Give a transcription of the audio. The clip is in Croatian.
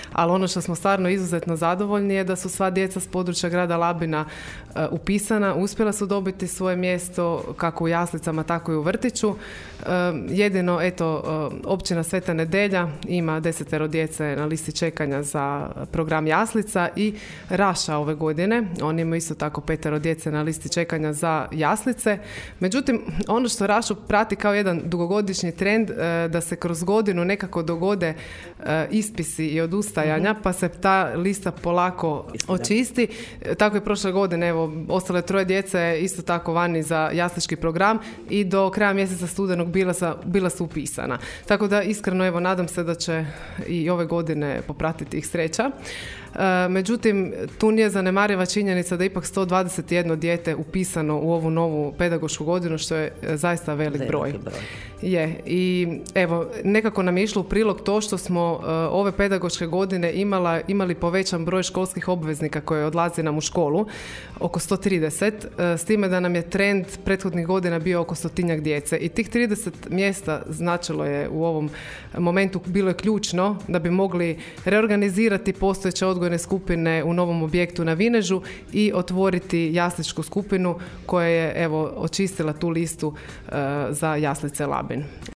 ali ono što smo stvarno izuzetno zadovoljni je da su sva djeca s područja grada Labina upisana, uspjela su dobiti svoje mjesto kako u jaslicama, tako i u vrtiću. Jedino, općina Sveta Nedelja ima 10 djece na listi čekanja za program jaslica i Raša ove godine. Oni imaju isto tako 5 djece na listi čekanja za jaslice. Međutim, ono što Rašu prati kao jedan dugogodišnji trend, da se kroz godinu nekako dogode ispisi i odustajanja, pa se ta lista polako očisti. Tako je prošle godine, evo, ostale 3 djece isto tako vani za jaslički program i do kraja mjeseca studenog bila su upisana. Tako da iskreno, evo, nadam se da će i ove godine popratiti ih sreća. Međutim, tu nije zanemariva činjenica da ipak 121 dijete upisano u ovu novu pedagošku godinu, što je zaista velik broj. Je. I evo, nekako nam je išlo u prilog to što smo ove pedagoške godine imali povećan broj školskih obveznika koji odlazi nam u školu, oko 130, s time da nam je trend prethodnih godina bio oko 100-tinjak djece. I tih 30 mjesta značilo je u ovom momentu, bilo je ključno da bi mogli reorganizirati postojeće odgojne skupine u novom objektu na Vinežu i otvoriti jasličku skupinu koja je, evo, očistila tu listu za jaslice Labin.